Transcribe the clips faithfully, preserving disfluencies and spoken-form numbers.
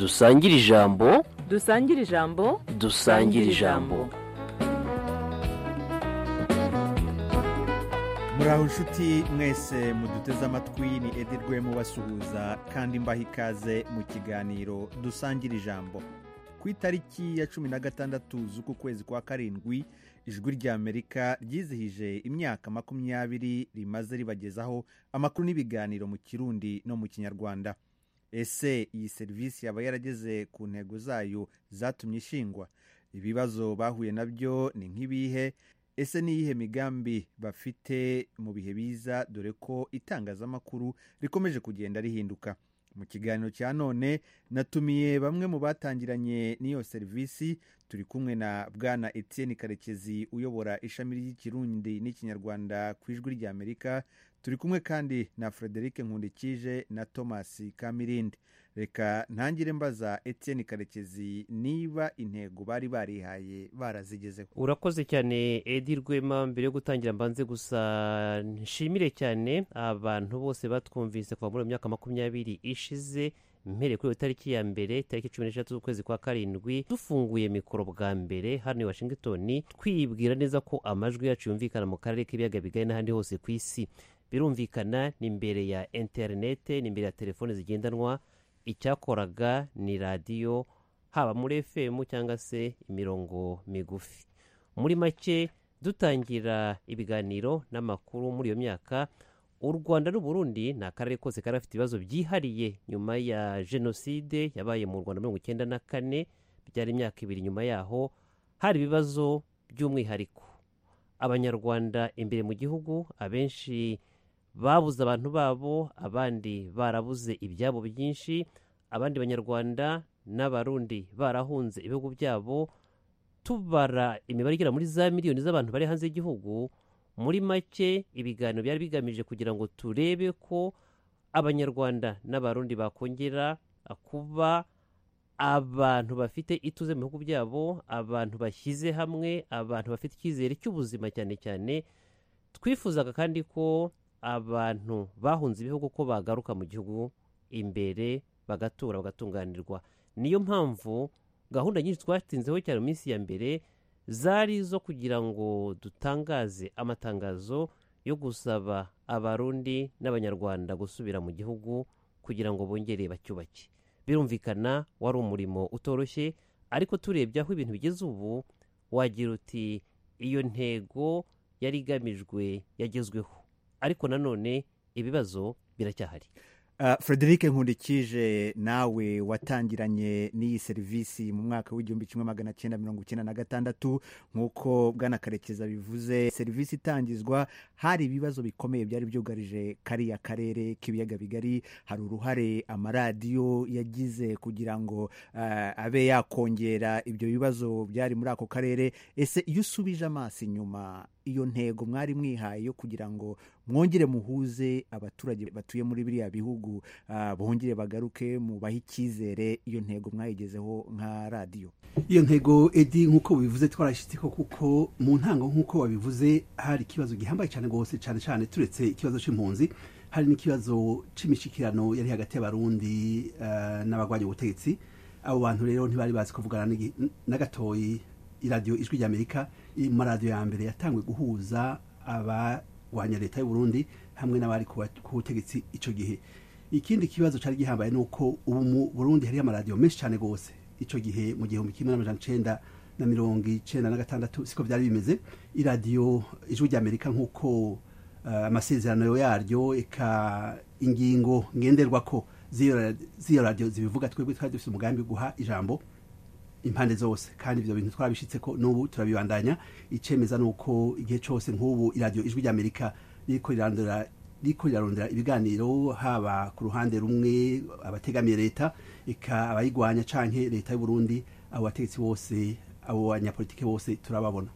dusangire ijambo dusangire ijambo dusangire ijambo. muraho inshuti mwese muduteze amatwi, ni Edi Rwema basuhuza kandi mbaha ikaze mu kiganiro dusangira ijambo. Ku itariki ya cumi na gatandatu z'uku kwezi kwa karindwi, ijwi ry'Amerika ryizihije imyaka makumyabiri rimaze ribagezaho amakuru n'ibiganiro mu Kirundi no mu Kinyarwanda. Ese iyi serivisi yaba yarageze ku ntego zayo zatumye ishingwa? Ibibazo bahuye nabyo ni nk'ibihe? Ese ni iyihe migambi bafite mu bihe biza, dore ko itangazamakuru rikomeje kugenda rihinduka? Mu kiganiro cya none natumiye bamwe mu batangiranye n'iyo serivisi. Turi kumwe na Bwana Etienne Karekezi uyobora ishami ry'Ikirundi n'Ikinyarwanda ku ijwi ry'Amerika. Turi kumwe kandi na Frederic Nkundikije na Thomas Kamirindi. Reka ntangire mbaza Etienne Karekezi niba intego bari barihaye barazigezeho. Urakoze cyane Edi Rwema. Mbere yo gutangira mbanze gusa nshimire cyane abantu bose batwumvise kuva muri iyo myaka makumyabiri ishize, mpere kuri tariki ya mbere tariki cumi n'eshatu z'ukwezi kwa karindwi dufunguye mikoro bwa mbere hano i Washington, twibwira neza ko amajwi yacu yumvikana mu karere k'ibiyaga bigari n'ahandi hose ku isi. Birumvikana ni imbere ya interinete, ni imbere ya telefone zigendanwa. Icyakoraga ni radiyo, haba muri F M cyangwa se imirongo migufi. Muri make dutangira ibiganiro n'amakuru muri iyo myaka, u Rwanda n'u Burundi ni akarere kose kari afite ibibazo byihariye nyuma ya jenoside yabaye mu Rwanda mirongo icyenda na kane. Byari imyaka ibiri nyuma yaho, hari ibibazo by'umwihariko. Abanyarwanda imbere mu gihugu abenshi babuze abantu babo, abandi barabuze ibyabo byinshi, abandi banyarwanda n'abarundi barahunze ibihugu byabo. Tubara imibare igera muri za miliyoni z'abantu bari hanze y'igihugu. Muri make ibiganiro byari bigamije kugira ngo turebe ko abanyarwanda n'abarundi bakongera kuba abantu bafite ituze mu bihugu byabo, abantu bashyize hamwe, abantu bafite icyizere cy'ubuzima cyane cyane. Twifuzaga kandi ko abantu bahunze ibihugu ko bagaruka mu gihugu imbere bagatura bagatunganirwa. Niyo mpamvu gahunda nyinshi twatinzeho cyane mu minsi ya mbere zari zo kugira ngo dutangaze amatangazo yo gusaba abarundi n'abanyarwanda gusubira mu gihugu kugira ngo bongere bacyubake. Birumvikana wari umurimo utoroshye, ariko turebye aho ibintu bigeze ubu wagira uti iyo ntego yari igamijwe yagezweho, ariko nanone ibibazo biracyahari. Uh, Frederic Nkundikije, nawe watangiranye n'iyi serivisi mu mwaka w'igihumbi kimwe magana cyenda mirongo icyenda na gatandatu. Nk'uko Bwana Karekezi bivuze, serivisi itangizwa hari ibibazo bikomeye byari byugarije kariya karere k'ibiyaga bigari. Hari uruhare amaradiyo yagize kugira ngo uh, abe yakongera ibyo bibazo byari muri ako karere. Ese iyo usubije amaso inyuma, iyo ntego mwari mwihaye yo kugira ngo mwongere muhuze abaturage batuye muri biriya bihugu, uh, bongere bagaruke mu baha icyizere, iyo ntego mwayigezeho nka radiyo? Iyo ntego Edi, nk'uko bivuze twarashyitseho, kuko mu ntango nk'uko wabivuze hari ikibazo gihambaye cyane rwose, cyane cyane turetse ikibazo cy'impunzi, hari n'ikibazo cy'imishikirano yari hagati y'abarundi uh, n'abagwanya ubutegetsi. Abo bantu rero ntibari bazi kuvugana na gatoyi. Iradiyo Ijwi ry'Amerika iri mu maradiyo ya mbere yatangwe guhuza abagwanya leta y'u Burundi hamwe n'abari ku butegetsi icyo gihe. Ikindi kibazo cyari gihambaye nuko ubu mu Burundi hari amaradiyo menshi cyane gose. Icyo gihe mu gihumbi kimwe n'amajana icenda na mirongo icenda na gatandatu siko byari bimeze. Iradiyo Ijwi ry'Amerika nk'uko uh, amasezerano yaryo eka ingingo ngenderwako z'iyo radiyo zibivuga, twebwe twari dufite umugambi guha ijambo impande zose, kandi ibyo bintu twabishitse ko n'ubu turabibandanya. Icemeza nuko igihe cyose nk'ubu iradiyo Ijwi ry'Amerika riko rirandura riko rirarondera ibiganiro, haba ku ruhande rumwe abategamiye leta eka abayigwanya canke leta y'u Burundi, abo bategetsi bose, abo banyapolitike bose turababona.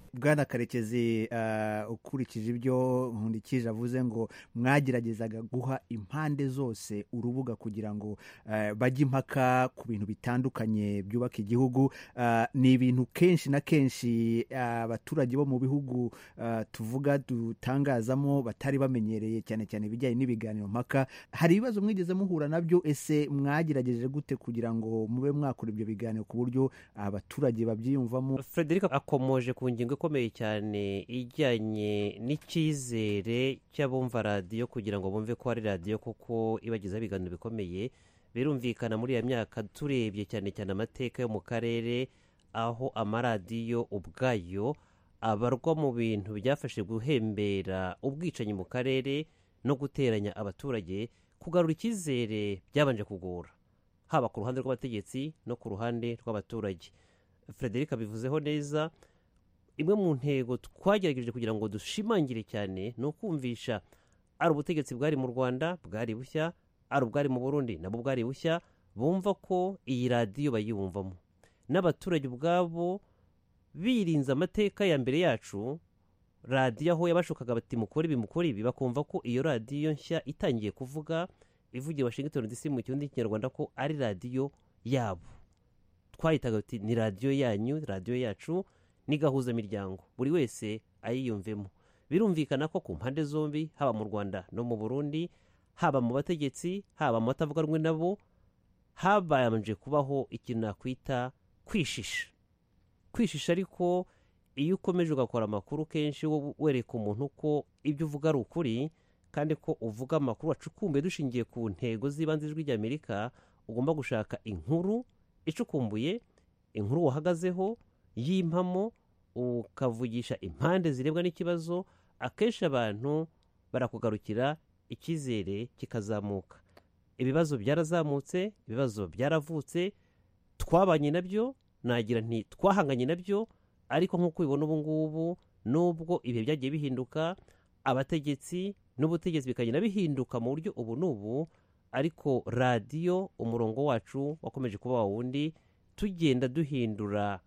Bwana Karekezi, uh, ukurikije ibyo Nkundikije avuze ngo mwageragezaga guha impande zose urubuga kugira ngo uh, bajye impaka ku bintu bitandukanye byubaka igihugu, uh, ni ibintu kenshi na kenshi abaturage uh, bo mu bihugu uh, tuvuga dutangazamo batari bamenyereye cyane cyane ibijyanye n'ibiganiro mpaka. Hari ibibazo mwigeze muhura nabyo, ese mwagerageje gute kugira ngo mube mwakora ibyo biganiro ku buryo abaturage babyiyumvamo? Frederic akomoje ku ngingo ikomeye cyane ijyanye n'icyizere cy'abumva radiyo kugira ngo bumve ko ari radiyo kuko ibagezaho ibiganiro bikomeye. Birumvikana muri iyo myaka turebye cyane cyane amateka yo mu karere, aho amaradiyo ubwayo abarwa mu bintu byafashe guhembera ubwicanyi mu karere no guteranya abaturage, kugarura icyizere byabanje kugora, haba ku ruhande rw'abategetsi no ku ruhande rw'abaturage. Frederic abivuzeho neza. Imwe mu ntego twagerageje kugira ngo dushimangire cyane ni ukumvisha ari ubutegetsi bwari mu Rwanda bwari bushya, ari ubwari mu Burundi nabo bwari bushya, bumva ko iyi radiyo bayibumvamo, n'abaturage ubwabo birinze amateka ya mbere yacu. Radiyo aho yabashukaga bati mukore ibi mukore ibi, bakumva ko iyo radiyo nshya itangiye kuvuga ivugiye Washington D C mu kirundi cy'ikinyarwanda ko ari radiyo yabo. Twayitaga bati ni radiyo yanyu, radiyo yacu, ni gahuza miryango, buri wese ayiyumvemo. Birumvikana ko ku mpande zombi, haba mu Rwanda no mu Burundi, haba mu bategetsi haba mu batavuga rumwe nabo, habanje kubaho ikintu nakwita kwishisha kwishisha ariko iyo ukomeje ugakora amakuru kenshi wereka umuntu ko ibyo uvuga ari ukuri kandi ko uvuga amakuru acukumbuye dushingiye ku ntego z'ibanze z'Ijwi ry'Amerika, ugomba gushaka inkuru icukumbuye, inkuru wahagazeho y'impamo, ukavugisha impande zirebwa n'ikibazo. Akenshi abantu barakugarukira, icyizere kikazamuka. Ibibazo byarazamutse, ibibazo byaravutse, twabanye nabyo, nagira nti twahanganye nabyo, ariko nk'uko ubibona ubu ngubu, nubwo ibihe byagiye bihinduka, abategetsi n'ubutegetsi bikagenda bihinduka mu buryo ubu n'ubu, ariko radiyo umurongo wacu wakomeje kuba wa wundi, tugenda duhindura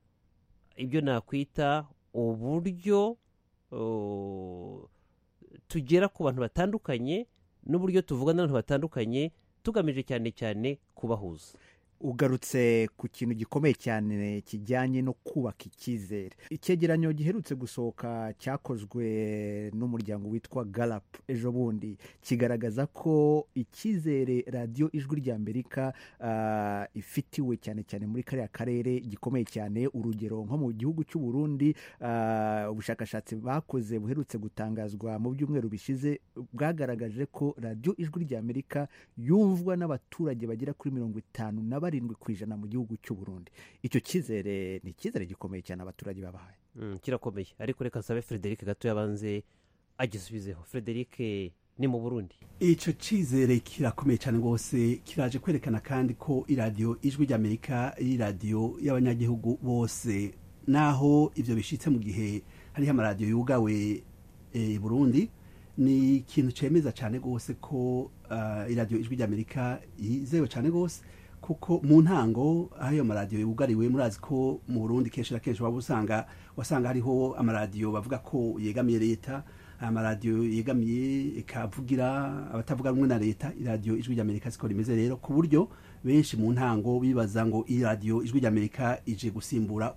ibyo nakwita uburyo uh, tugera ku bantu batandukanye n'uburyo tuvugana n'abantu batandukanye, tugamije cyane cyane kubahuza. Ugarutse ku kintu gikomeye cyane kijyanye no kubaka icyizere. Icyegeranyo giherutse gusohoka cyakozwe n'umuryango witwa Gallup ejo bundi kigaragaza ko icyizere radiyo Ijwi ry'Amerika uh, ifitiwe cyane cyane muri kariya karere gikomeye cyane. Urugero nko mu gihugu cy'u Burundi, uh, ubushakashatsi bakoze buherutse gutangazwa mu byumweru bishize bwagaragaje ko radiyo Ijwi ry'Amerika yumvwa n'abaturage bagera kuri mirongo itanu na barindwi ku ijana mu gihugu cy'u Burundi. Icyo cyizere ni icyizere gikomeye cyane abaturage babahaye. Mm, kirakomeye, ariko reka nsabe Frederic gato yabanze agisubizeho. Frederic, ni mu Burundi icyo cyizere kirakomeye cyane rwose, kiraje kwerekana kandi ko iradiyo Ijwi ry'Amerika ari radiyo y'abanyagihugu bose, naho ibyo bishitse mu gihe hariho amaradiyo yugawe e, Burundi. Ni ikintu cemeza cyane rwose ko uh, iradiyo Ijwi ry'Amerika yizewe cyane rwose, kuko mu ntango aho ayo maradiyo yugariwe, murazi ko mu Burundi kenshi na kenshi waba usanga wasanga hariho amaradiyo bavuga ko yegamiye leta, amaradiyo yegamiye ikavugira abatavuga rumwe na leta. Iradiyo Ijwi ry'Amerika siko rimeze rero, ku buryo benshi mu ntango bibaza ngo iradiyo Ijwi ry'Amerika ije gusimbura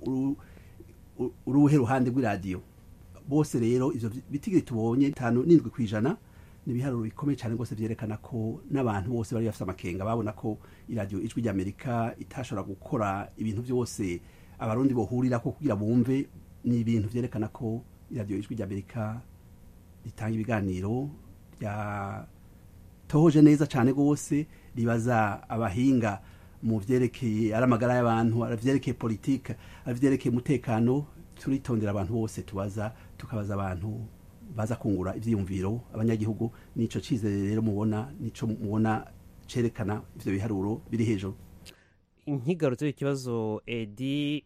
uruhe ruhande rw'iradiyo. Bose rero ivyo bitigiri tubonye tanu n'indwi kwijana nibiharuro bikomeye cyane rwose byerekana ko n'abantu bose bari bafite amakenga, babona ko iradiyo Ijwi ry'Amerika itashobora gukora ibintu byose abarundi bohurira ko kugira bumve. Ni ibintu byerekana ko iradiyo Ijwi ry'Amerika ritanga ibiganiro bya tohoje neza cyane rwose, ribaza abahinga mu vyerekeye aramagara y'abantu, avyerekeye politique, avyerekeye umutekano. Turitondera abantu bose tubaza, tukabaza abantu baza kungura ivyiyumviro abanyagihugu. Nico cyizere rero mubona, nico mubona cerekana ivyo biharuro biri hejuru. Nkigarutse ikibazo Edi,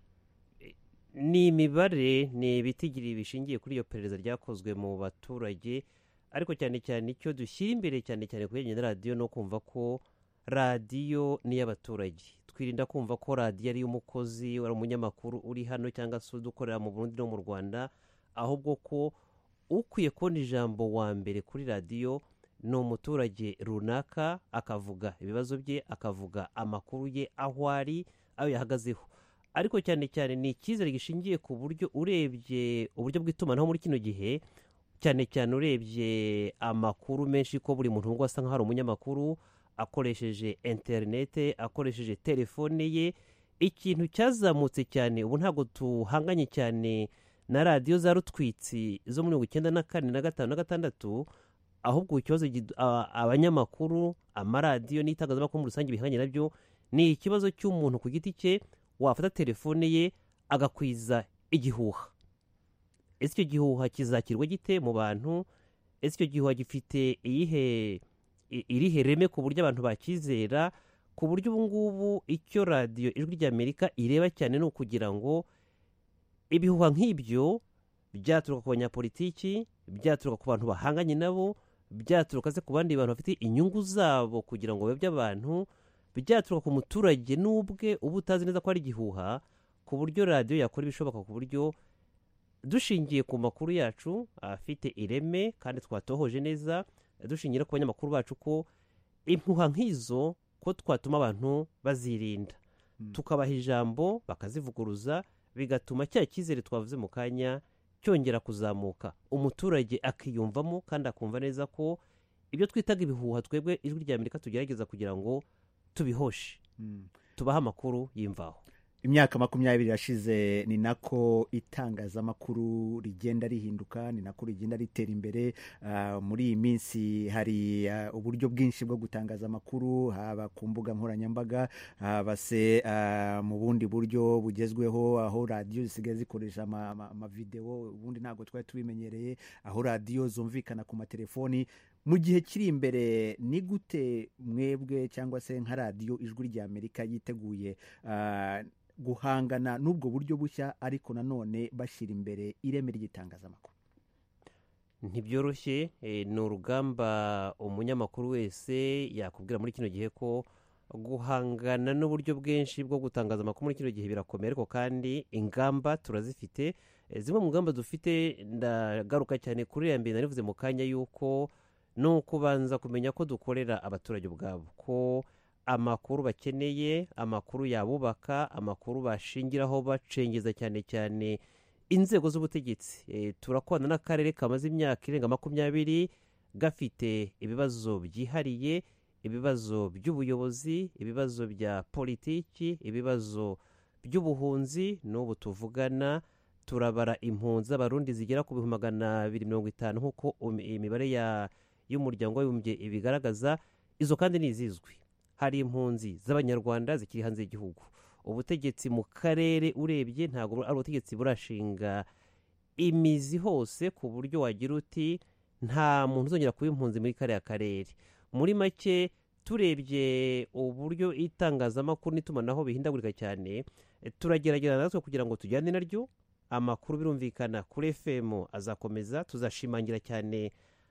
ni imibare, ni ibitigiri bishingiye kuri iyo perereza ryakozwe mu baturage, ariko cyane cyane icyo dushyira imbere cyane cyane kuri iyi radiyo no kumva ko radiyo ni iy'abaturage. Twirinda kumva ko radiyo ari iy'umukozi wari umunyamakuru uri hano cyangwa se udukorera mu Burundi no mu Rwanda, ahubwo ko ukwiye kubona ijambo wa mbere kuri radiyo ni umuturage runaka, akavuga ibibazo bye, akavuga amakuru ye aho ari, ayo yahagazeho. Ariko cyane cyane ni icyizere gishingiye ku buryo urebye uburyo bw'itumanaho muri kino gihe, cyane cyane urebye amakuru menshi ko buri muntu ngo asa nk'aho ari umunyamakuru, akoresheje interinete, akoresheje telefone ye. Ikintu cyazamutse cyane ubu ntabwo tuhanganye cyane na radiyo za rutwitsi zo muri mirongo icyenda na kane na gatanu na gatandatu, ahubwo ikibazo abanyamakuru, amaradiyo n'itangazamakuru muri rusange bihanganye nabyo ni ikibazo cy'umuntu ku giti cye wafata telefone ye agakwiza igihuha. Ese icyo gihuha kizakirwa gite mu bantu? Ese icyo gihuha gifite iyihe irihe reme ku buryo abantu bakizera? Ku buryo ubu ngubu icyo radiyo Ijwi ry'Amerika ireba cyane ni ukugira ngo ibihuha nk'ibyo byaturuka ku banyapolitiki, byaturuka ku bantu bahanganye nabo, byaturuka se ku bandi bantu bafite inyungu zabo kugira ngo bayobye abantu, byaturuka ku muturage n'ubwe uba utazi neza ko ari igihuha, ku buryo radiyo yakora ibishoboka ku buryo dushingiye ku makuru yacu afite ireme kandi twatohoje neza, dushingira ku banyamakuru bacu ko impuha nk'izo ko twatuma abantu bazirinda, mm. tukabaha ijambo bakazivuguruza, bigatuma cya cyizere twavuze mu kanya cyongera kuzamuka, umuturage akiyumvamo kandi akumva neza ko ibyo twitaga ibihuha twebwe Ijwi ry'Amerika tugerageza kugira ngo tubihoshe, mm. tubaha amakuru y'imvaho. Imyaka makumyabiri yashize ni nako itangazamakuru rigenda rihinduka, ni nako rigenda ritera imbere. Uh, muri iyi minsi hari uh, uburyo bwinshi bwo gutangaza amakuru, haba ku mbuga nkoranyambaga, haba se uh, mu bundi buryo bugezweho, aho radiyo zisigaye zikoresha amavideo, ama, ama ubundi ntabwo twari tubimenyereye, aho radiyo zumvikana ku matelefoni. Mu gihe kiri imbere ni gute mwebwe cyangwa se nka radiyo Ijwi ry'Amerika yiteguye uh, guhangana n'ubwo buryo bushya, ariko nanone bashyira imbere ireme ry'itangazamakuru? Ntibyoroshye, e, ni urugamba umunyamakuru wese yakubwira muri kino gihe ko guhangana n'uburyo bwinshi bwo gutangaza amakuru muri kino gihe birakomeye, ariko kandi ingamba turazifite. E, zimwe mu ngamba dufite, ndagaruka cyane kuri ya mbere narivuze mu kanya yuko ni ukubanza kumenya ko dukorera abaturage ubwabo, ko amakuru bakeneye, amakuru yabubaka, amakuru bashingiraho bacengeza cyane cyane inzego z'ubutegetsi. E, turakorana n'akarere kamaze imyaka irenga makumyabiri gafite ibibazo byihariye, ibibazo by'ubuyobozi, ibibazo bya politiki, ibibazo by'ubuhunzi. N'ubu tuvugana turabara impunzi z'abarundi zigera ku bihumbi magana abiri mirongo itanu nk'uko imibare ya y'umuryango w'abibumbye ibigaragaza. Izo kandi ni izizwi. Hari impunzi z'abanyarwanda zikiri hanze y'igihugu. Ubutegetsi mu karere urebye ntabwo ari ubutegetsi burashinga imizi hose ku buryo wagira uti nta muntu uzongera kuba impunzi muri kariya karere. Muri make turebye uburyo itangazamakuru n'itumanaho bihindagurika cyane, turagerageza natwe kugira ngo tujyane naryo. Amakuru birumvikana kuri F M azakomeza, tuzashimangira cyane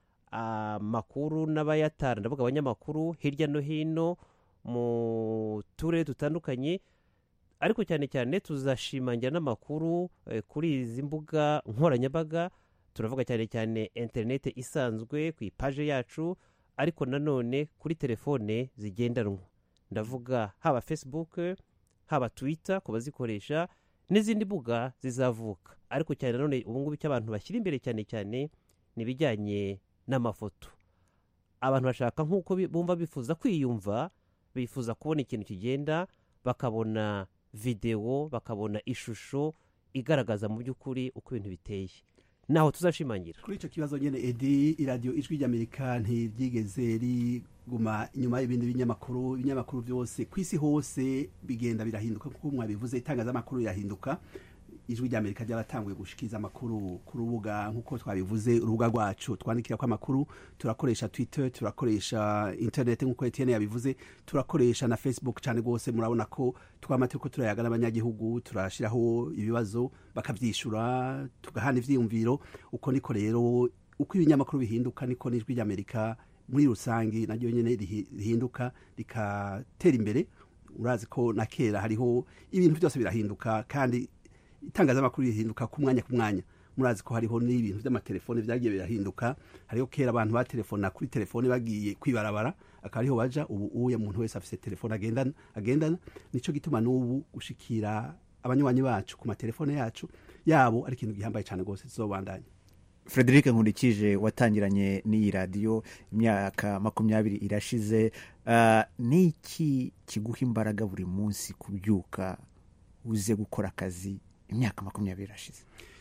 amakuru n'abayatara, ndavuga abanyamakuru hirya no hino mu turere dutandukanye, ariko cyane cyane tuzashimangira n'amakuru eh, kuri izi mbuga nkoranyambaga. Turavuga cyane cyane interinete isanzwe ku ipaje yacu, ariko nanone kuri telefone zigendanwa, ndavuga haba Facebook, haba Twitter ku bazikoresha, n'izindi mbuga zizavuka. Ariko cyane nanone ubu ngubu icyo abantu bashyira imbere cyane cyane nibijyanye n'amafoto. Abantu bashaka nk'uko bumva bifuza kwiyumva, bifuza kubona ikintu kigenda, bakabona video, bakabona ishusho igaragaza mu by'ukuri uko ibintu biteye. Naho tuzashimangira kuri icyo kibazo nyene. Edi, iradiyo Ijwi ry'Amerika ntiryigeze riguma inyuma y'ibindi binyamakuru. Ibinyamakuru byose ku isi hose bigenda birahinduka, kuko mwabivuze itangazamakuru irahinduka. Ijwi ry'Amerika ryaratanguye gushikiza amakuru ku rubuga nk'uko twabivuze, urubuga rwacu twandikira ko amakuru. Turakoresha Twitter, turakoresha internet nk'uko Etienne yabivuze, turakoresha na Facebook cyane rwose. Murabona ko twamate ko turayagana abanyagihugu, turashiraho ibibazo bakavyishura, tugahana ivyiyumviro. Uko niko rero uko ibinyamakuru bihinduka niko n'Ijwi ry'Amerika muri rusange naryo nyene rihi- rihinduka rikatera imbere. Urazi ko na kera hariho ibintu byose birahinduka kandi itangazamakuru rihinduka ku mwanya ku mwanya. Murazi ko hariho n'ibintu by'amatelefone vyagiye birahinduka. Hariho kera abantu batelefona kuri telefone bagiye kwibarabara akaba ariho baja, ubu uya muntu wese afise telefone agendana agendana. Nico gituma n'ubu gushikira abanywanyi bacu ku matelefone yacu yabo ari ikintu gihambaye cyane gose tuzobandanya. Frederic Nkurikije watangiranye n'iyi radiyo imyaka makumyabiri irashize, uh, niki kiguha imbaraga buri munsi kubyuka uze gukora akazi imyaka makumyabiri irashize?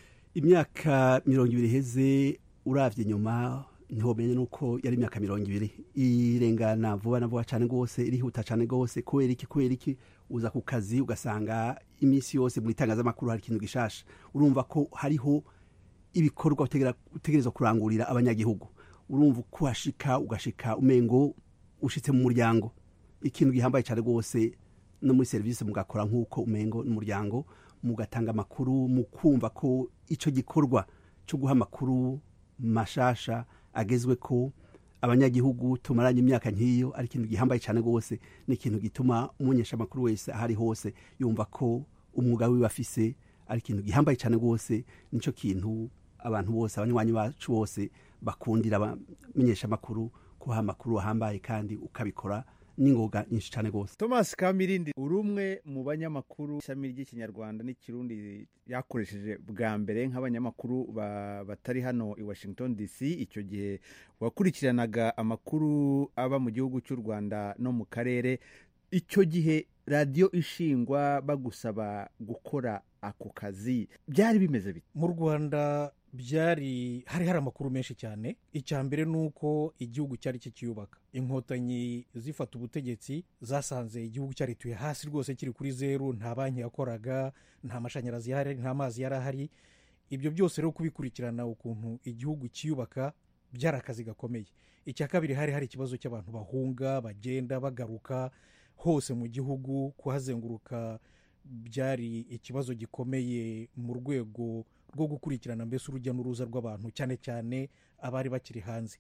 Imyaka mirongo ibiri heze uravye nyuma niho menye nuko yari imyaka mirongo ibiri irengana vuba na vuba cyane gose, irihuta cyane gose. Kubera iki? Kubera iki? Uza ku kazi ugasanga imisi yose muri itangazamakuru hari ikintu gishasha. Urumva ko hariho ibikorwa utegerezwa kurangurira abanyagihugu. Urumva ko hashika ugashika umengo ushitse mu muryango. Ikintu gihambaye cyane gose no muri service mugakora nk'uko umengo n'umuryango, mugatanga amakuru, mukumva ko ico gikorwa cyo guha amakuru mashasha agezwe ko abanyagihugu tumaranye imyaka nk'iyo ari ikintu gihambaye cyane gose. Ni ikintu gituma umunyesha amakuru wese ahari hose yumva ko umwuga wiwe afise ari ikintu gihambaye cyane gose. Nico kintu abantu bose abanywanyi bacu bose bakundira abamenyesha amakuru, kuha amakuru ahambaye kandi ukabikora n'ingoga nyinshi cyane gose. Thomas Kamirindi, urumwe mu banyamakuru ishami ry'ikinyarwanda n'ikirundi yakoresheje bwa mbere nk'abanyamakuru batari hano i Washington D C. Icyo gihe wakurikiranaga amakuru aba mu gihugu cy'u Rwanda no mu karere. Icyo gihe radiyo ishingwa bagusaba gukora ako kazi byari bimeze bite? Mu Rwanda byari hari hari amakuru menshi cyane. Icya mbere nuko igihugu cyari kikiyubaka, inkotanyi zifata ubutegetsi zasanze igihugu cyari tuye hasi rwose, kiri kuri zeru, nta banki yakoraga, nta mashanyarazi yari, nta mazi yari ahari. Ibyo byose rero kubikurikirana ukuntu igihugu kiyubaka byari akazi gakomeye. Icya kabiri hari hari ikibazo cy'abantu bahunga bagenda bagaruka hose mu gihugu, kuhazenguruka byari ikibazo gikomeye mu rwego rwo gukurikirana mbese urujya n'uruza rw'abantu, cyane cyane abari bakiri hanze.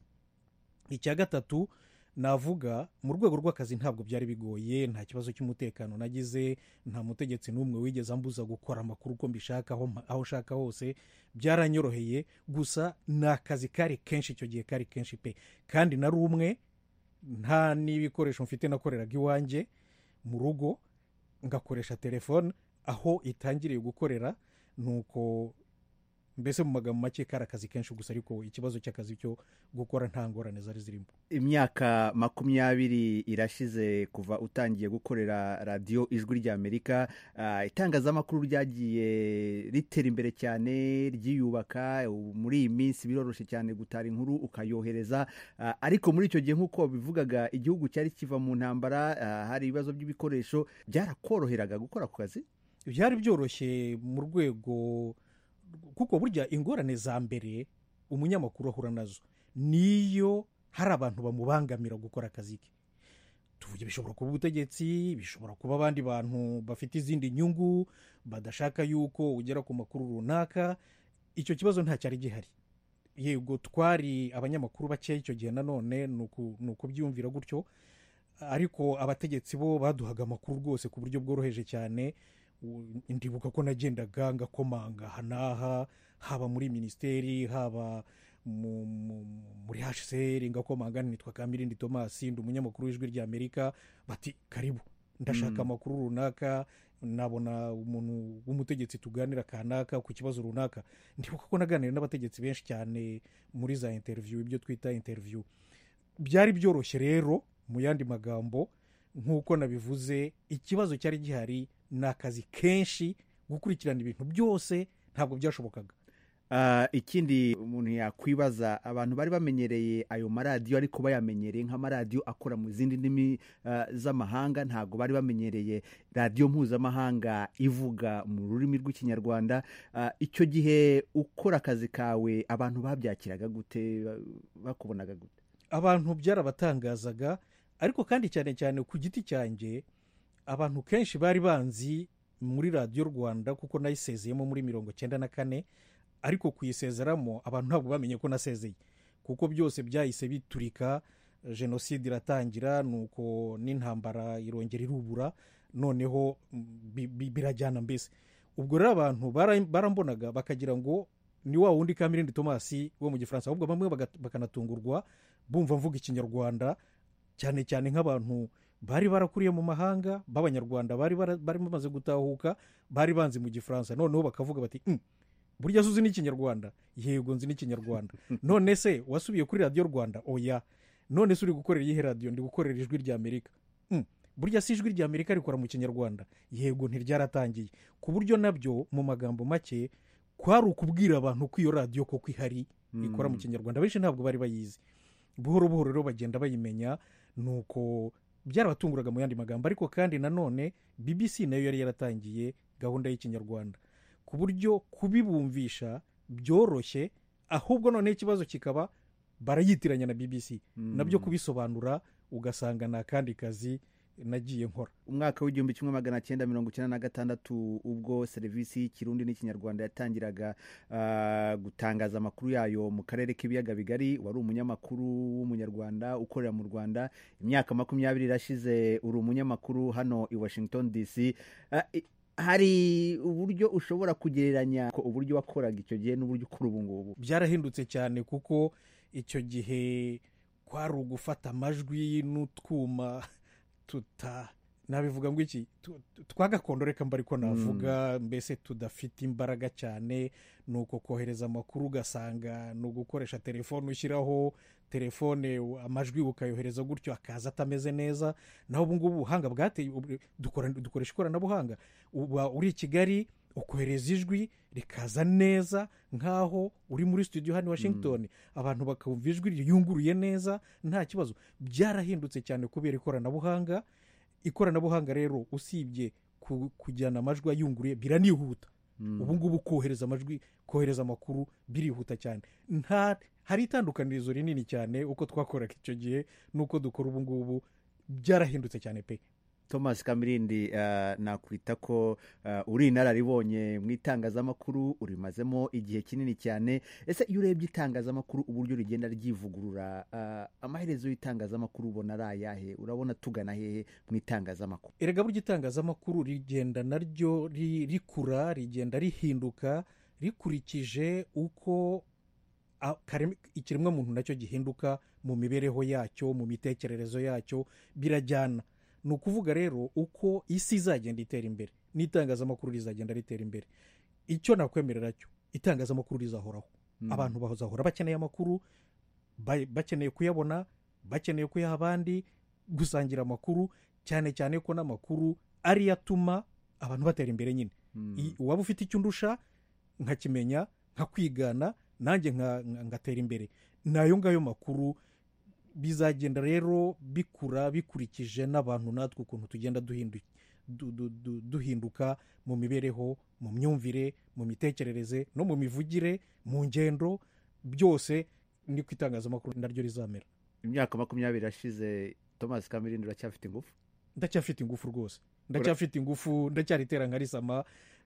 Icya gatatu navuga mu rwego rw'akazi ntabwo byari bigoye, nta kibazo cy'umutekano nagize, nta mutegetsi n'umwe wigeze ambuza gukora amakuru uko mbishaka aho ushaka hose, byaranyoroheye. Gusa ni akazi kari kenshi, icyo gihe kari kenshi pe, kandi nari umwe, nta n'ibikoresho mfite nakoreraga iwanjye mu rugo, ngakoresha telefone aho itangiriye gukorera. Nuko mbese mu magambo make kari akazi kenshi gusa, ariko ikibazo cy'akazi cyo gukora nta ngorane zari zirimo. Imyaka makumyabiri irashize kuva utangiye gukorera radiyo Ijwi ry'Amerika. Uh, itangazamakuru ryagiye ritera imbere cyane, ryiyubaka. Muri iyi minsi biroroshye cyane gutara inkuru ukayohereza, uh, ariko muri icyo gihe nk'uko bivugaga igihugu cyari kiva mu ntambara, uh, hari ibibazo by'ibikoresho. Byarakoroheraga gukora ku kazi? Byari byoroshye mu rwego, kuko burya ingorane za mbere umunyamakuru ahura nazo niyo hari abantu bamubangamira gukora akazi ke. Tuvuge bishobora kuba ubutegetsi, bishobora kuba abandi bantu bafite izindi nyungu badashaka yuko ugera ku makuru runaka. Icyo kibazo nta cyari gihari. Yego twari abanyamakuru bake icyo gihe, nanone nuko byumvira gutyo, ariko abategetsi bo baduhaga amakuru rwose ku buryo bworoheje cyane. Ndibuka ko nagendaga ngakomanga hanaha, haba muri ministeri, haba muri H C R, ngakomanga, nitwa Kamirindi Thomas, ndi umunyamakuru w'Ijwi ry'Amerika. Bati karibu, ndashaka amakuru runaka, nabona umuntu w'umutegetsi tuganira kanaka ku kibazo runaka. Ndibuka ko naganira n'abategetsi benshi cyane muri za interview, ibyo twita interview. Byari byoroshye rero, mu yandi magambo nk'uko nabivuze, ikibazo cyari gihari ni akazi kenshi, gukurikirana ibintu byose ntabwo byashobokaga. Uh, ikindi umuntu yakwibaza, abantu bari bamenyereye ayo maradiyo ariko bayamenyereye nk'amaradiyo akora mu zindi ndimi uh, z'amahanga, ntabwo bari bamenyereye radiyo mpuzamahanga ivuga mu rurimi rw'ikinyarwanda. Uh, icyo gihe ukora akazi kawe abantu babyakiraga gute, bakubonaga gute? Abantu byarabatangazaga, ariko kandi cyane cyane ku giti cyanjye abantu kenshi bari banzi muri radiyo Rwanda, kuko nayisezeyemo muri mirongo cyenda na kane. Ariko kuyisezeramo abantu ntabwo bamenye ko nasezeye, kuko byose byahise biturika. jenoside iratangira nuko n'intambara irongera irubura noneho bi- bi- birajyana mbese ubwo rero abantu bara- barambonaga bakagira ngo ni wa wundi Kamirindi Tomasi wo mu gifaransa ahubwo bamwe baga- bakanatungurwa bumva mvuga ikinyarwanda cyane cyane nk'abantu bari barakuriye mu mahanga b'abanyarwanda bari bara- bari bamaze gutahuka bari banzi mu gifaransa noneho bakavuga bati "Mm, burya se uzi n'ikinyarwanda yego nzi n'ikinyarwanda none se wasubiye kuri radiyo rwanda oya none se uri gukorera iyihe radiyo ndi gukorera ijwi ry'amerika "Mm, burya si ijwi ry'amerika rikora mu kinyarwanda yego ntiryaratangiye ku buryo nabyo mu magambo make kwari ukubwira abantu ko iyo radiyo koko ihari ikora mu kinyarwanda benshi ntabwo bari bayizi buhoro buhoro rero bagenda bayimenya nuko byarabatunguraga mu yandi magambo ariko kandi nanone B B C nayo yari yaratangiye gahunda y'ikinyarwanda ku buryo kubibumvisha byoroshye ahubwo none ikibazo kikaba barayitiranya na B B C nabyo kubisobanura ugasanga ni akandi kazi nagiye nkora umwaka w'igihumbi kimwe magana cyenda mirongo icyenda na gatandatu ubwo serivisi y'ikirundi n'ikinyarwanda yatangiraga ah, gutangaza amakuru yayo mu karere k'ibiyaga bigari wari umunyamakuru w'umunyarwanda ukorera mu Rwanda imyaka makumyabiri irashize uri umunyamakuru hano i Washington D C Ah, i- hari uburyo ushobora kugereranya ko uburyo wakoraga icyo gihe n'uburyo ukora ubu ngubu byarahindutse cyane kuko icyo gihe kwari ugufata amajwi n'utwuma tuta nabivuga ngo iki tu- tu- twa gakondo reka mba ariko navuga mbese tudafite imbaraga cyane ni uko kohereza amakuru ugasanga ni ugukoresha telefone ushyiraho telefone u- amajwi ukayohereza gutyo akaza atameze neza naho ubu ngubu ubuhanga bwateye ubu- dukora- dukoresha ikoranabuhanga uba uri i Kigali ukohereza ijwi rikaza neza nk'aho uri muri studio hano i Washington abantu bakumva ijwi riyunguruye neza nta kibazo byarahindutse cyane kubera ikoranabuhanga ikoranabuhanga rero usibye ku- kujyana amajwi ayunguruye biranihuta ubu ngubu kohereza amajwi kohereza amakuru birihuta cyane nta hari itandukanirizo rinini cyane uko twakoraga icyo gihe n'uko dukora ubu ngubu byarahindutse cyane pe Thomas Kamirindi uh, nakwita ko uh, uri inararibonye mu itangazamakuru urimazemo igihe kinini cyane ese iyo urebye itangazamakuru uburyo rigenda ryivugurura uh, amaherezo y'itangazamakuru ubona ari ayahe urabona tugana hehe mu itangazamakuru erega burya itangazamakuru rigenda naryo ri- rikura rigenda rihinduka rikurikije uko a- karem- ikiremwamuntu nacyo gihinduka mu mibereho yacyo mu mitekererezo yacyo birajyana ni ukuvuga rero uko isi izagenda itera imbere n'itangazamakuru rizagenda ritera imbere icyo nakwemerera cyo itangazamakuru rizahoraho abantu bazahora bakeneye amakuru ba- bakeneye kuyabona bakeneye kuyaha abandi gusangira amakuru cyane cyane ko n'amakuru ariyo atuma abantu batera imbere nyine I- waba ufite icyo undusha nkakimenya nkakwigana nanjye nka- nka- ngatera imbere nayo ngayo makuru bizagenda rero bikura bikurikije n'abantu natwe ukuntu tugenda duhindu- du- du- du- duhinduka mu mibereho mu myumvire mu mitekerereze no mu mivugire mu ngendo byose niko itangazamakuru naryo rizamera imyaka makumyabiri irashize Thomas Kamirindi uracyafite ingufu ndacyafite ingufu rwose ndacyafite ingufu ndacyaritera nka risama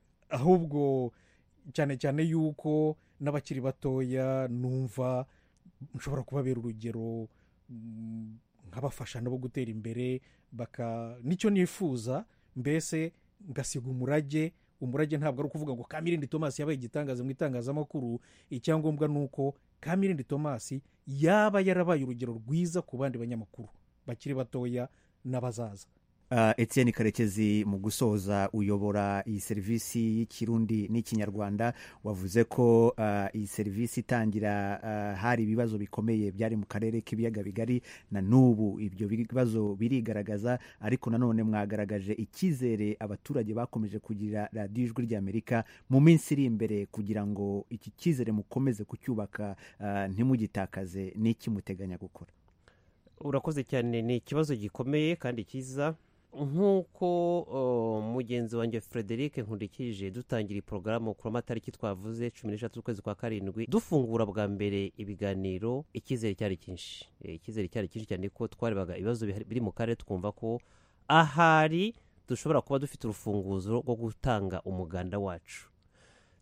ahubwo cyane cyane yuko n'abakiri batoya numva nshobora kubabera urugero mm, nkabafasha nabo gutera imbere baka nicyo nifuza mbese ngasiga umurage umurage ntabwo ari ukuvuga ngo Kamirindi Thomas yabaye igitangaza mu itangazamakuru icyangombwa ni uko Kamirindi Thomas yaba yarabaye urugero rwiza ku bandi banyamakuru bakiri batoya n'abazaza Uh, Etienne Karekezi mu gusoza uyobora iyi serivisi y'ikirundi n'ikinyarwanda wavuze ko uh, iyi serivisi itangira uh, hari ibibazo bikomeye byari mu karere k'ibiyaga bigari na n'ubu ibyo bibazo birigaragaza ariko nanone mwagaragaje icyizere abaturage bakomeje kugira radiyo ijwi ry'Amerika mu minsi iri imbere kugira ngo iki cyizere mukomeze kucyubaka uh, ntimugitakaze n'iki muteganya gukora urakoze cyane ni ikibazo gikomeye kandi cyiza nk'uko uh, mugenzi wanjye Frederic Nkundikije dutangira porogaramu ku matariki twavuze cumi n'eshatu z'ukwezi kwa karindwi dufungura bwa mbere ibiganiro icyizere cyari cyinshi Eh, icyizere cyari cyinshi cyane ko twarebaga ibibazo bihari- biri mu karere twumva ko ahari dushobora kuba dufite urufunguzo rwo gutanga umuganda wacu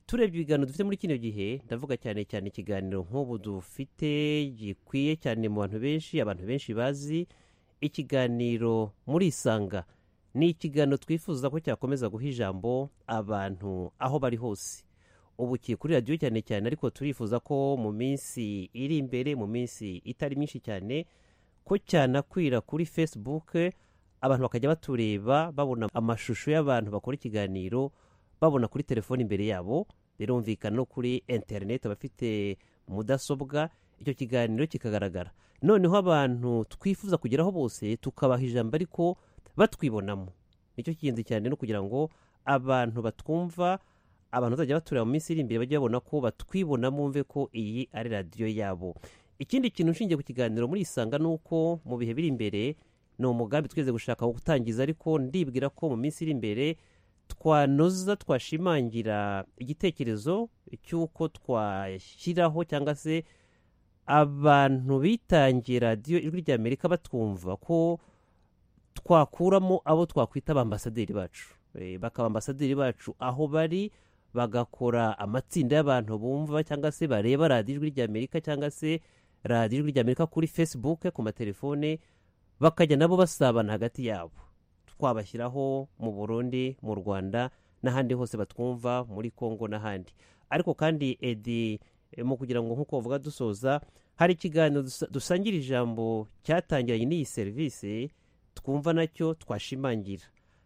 turebye ibiganiro dufite muri kino gihe, ndavuga cyane cyane ikiganiro nk'ubu dufite gikwiye cyane mu bantu benshi, abantu benshi bazi, ikiganiro muri Isanga ni ikiganiro twifuza ko cyakomeza guha ijambo abantu aho bari hose. Ubu kiri kuri radiyo cyane cyane, ariko turifuza ko mu minsi iri imbere, mu minsi itari myinshi cyane, ko cyanakwira kuri Facebook, abantu bakajya batureba, babona amashusho y'abantu bakora ikiganiro, babona kuri telefoni imbere yabo, birumvikana no kuri internet, abafite mudasobwa, icyo kiganiro kikagaragara. Noneho abantu twifuza kugeraho bose tukabaha ijambo ariko batwibonamo. Nicyo kintu cyane, no kugira ngo abantu batwumva, abantu bazajya batureba mu minsi iri imbere bajya babona ko batwibonamo, bumve ko iyi ari radiyo yabo. Ikindi kintu nshingiye ku kiganiro muri Isanga nuko mu bihe biri imbere, ni umugambi tweze gushaka gutangiza, ariko ndibwira ko mu minsi iri imbere twanoza, twashimangira igitekerezo cy'uko twashyiraho cyangwa se abantu bitangiye radiyo Ijwi ry'Amerika batwumva, ko twakuramo abo twakwita abambasaderi bacu. E, bakaba ambasaderi bacu aho bari, bagakora amatsinda y'abantu bumva cyangwa se bareba radiyo Ijwi ry'Amerika cyangwa se radiyo Ijwi ry'Amerika kuri Facebook, ku matelefone, bakajya nabo basabana hagati yabo. Twabashyiraho mu Burundi, mu Rwanda n'ahandi hose batwumva, muri Kongo n'ahandi. Ariko kandi Edi, mu kugira ngo nk'uko bavuga dusoza, hari ikiganiro dusangira ijambo cyatangiranye n'iyi serivisi, twumva nacyo twashimangira.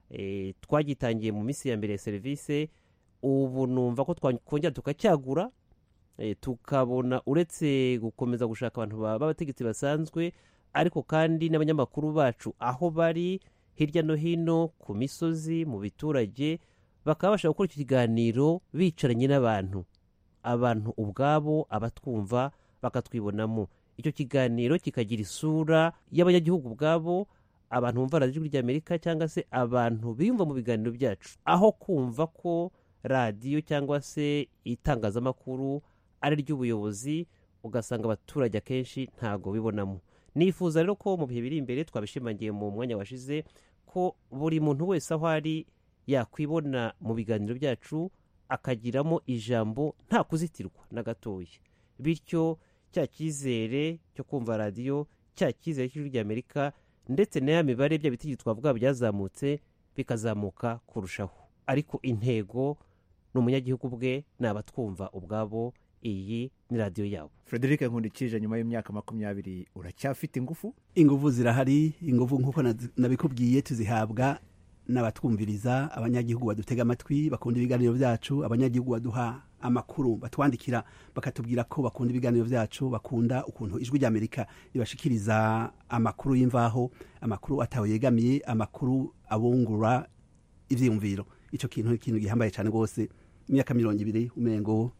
E, twagitangiye mu minsi ya mbere ya serivisi, ubu numva ko twakongera tukacyagura, e, tukabona uretse gukomeza gushaka abantu b'abategetsi basanzwe, ariko kandi n'abanyamakuru bacu aho bari hirya no hino ku misozi, mu biturage, bakaba bashaka gukora icyo kiganiro bicaranye n'abantu, abantu ubwabo, abatwumva bakatwibonamo. Icyo kiganiro kikagira isura y'abanyagihugu ubwabo, abantu bumva radiyo Ijwi ry'Amerika cyangwa se abantu biyumva mu biganiro byacu, aho kumva ko radiyo cyangwa se itangazamakuru ari ry'ubuyobozi, ugasanga abaturage akenshi ntago bibonamo. Nifuza rero ko mu bihe biri imbere, twabishimangiye mu mwanya washize, ko buri muntu wese aho ari yakwibona mu biganiro byacu, akagiramo ijambo nta kuzitirwa na gatoya. Bityo cya cyizere cyo kumva radiyo, cya cyizere cy'Ijwi ry'Amerika, ndetse n'aya mibare bya biti twavuga byazamutse bikazamuka kurushaho. Ariko intego ni umunyagihugu bwe, ni abatwumva ubwabo. Iyi ni radiyo yabo. Frederic Nkundikije, nyuma y'imyaka makumyabiri uracyafite ingufu? Ingufu zirahari. Ingufu nk'uko nabikubwiye tuzihabwa n'abatwumviriza, abanyagihugu badutega amatwi, bakunda ibiganiro byacu, abanyagihugu baduha amakuru, batwandikira bakatubwira ko bakunda ibiganiro byacu, bakunda ukuntu Ijwi ry'Amerika ribashikiriza amakuru y'imvaho, amakuru atawe yegamiye, amakuru abungura ivyiyumviro. Ico kintu ni ikintu gihambaye cyane rwose. Imyaka mirongo ibiri umengo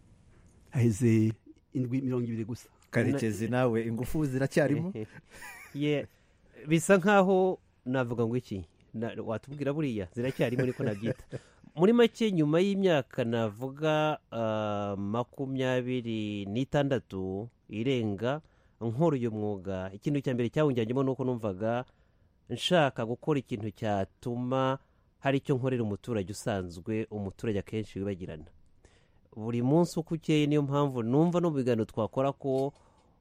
haheze indwi mirongo ibiri gusa. Karekezi, nawe ingufu ziracyarimo? Ye, bisa nkaho navuga ngo iki, watubwira buriya ziracyarimo, niko nabyita. Muri make, nyuma y'imyaka navuga uh, makumyabiri n'itandatu irenga nkora uyu mwuga, ikintu cya mbere cyawunjyanyemo nuko numvaga nshaka gukora ikintu cyatuma hari icyo nkorera umuturage usanzwe, umuturage akenshi wibagirana. Buri munsi uko ukeye, niyo mpamvu numva no mu biganiro twakora ko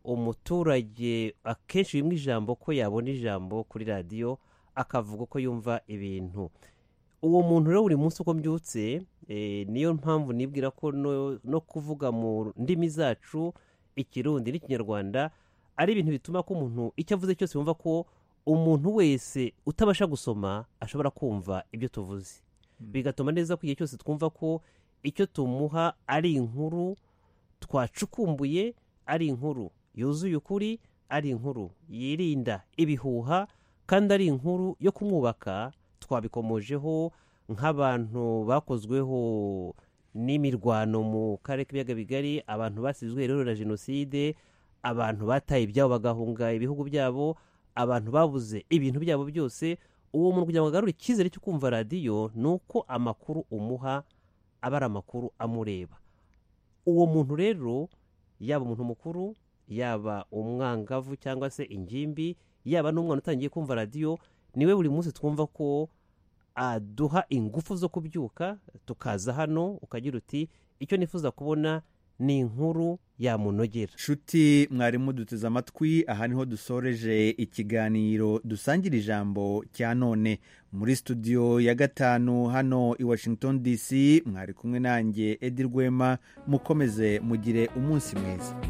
umuturage akenshi bimwe ijambo ko yabona ijambo kuri radiyo, akavuga ko yumva ibintu. Uwo muntu rero buri munsi uko mbyutse, e, niyo mpamvu nibwira ko no, no kuvuga mu ndimi zacu, Ikirundi n'Ikinyarwanda, ari ibintu bituma ko umuntu icyo avuze cyose yumva ko umuntu wese utabasha gusoma ashobora kumva ibyo tuvuze. Hmm. Bigatuma neza ko igihe cyose twumva ko icyo tumuha ari inkuru twacukumbuye, ari inkuru yuzuye ukuri, ari inkuru yirinda ibihuha, kandi ari inkuru yo kumwubaka. Twabikomojeho nk'abantu bakozweho n'imirwano mu karere k'ibiyaga bigari, abantu basizwe rero na jenoside, abantu bataye ibyabo bagahunga ibihugu byabo, abantu babuze ibintu byabo byose. Uwo muntu kugira ngo agarure icyizere cyo kumva radiyo, ni uko amakuru umuha aba ari amakuru amureba. Uwo muntu rero, yaba umuntu mukuru, yaba umwangavu cyangwa se ingimbi, yaba n'umwana utangiye kumva radiyo, niwe buri munsi twumva ko aduha ingufu zo kubyuka tukaza hano ukagira uti icyo nifuza kubona ni inkuru yamunogera. nshuti mwarimu duteze amatwi, aha niho dusoreje ikiganiro dusangira ijambo cya none. Muri studio ya gatanu hano i Washington D C mwari kumwe nanjye Edi Rwema. Mukomeze mugire umunsi mwiza.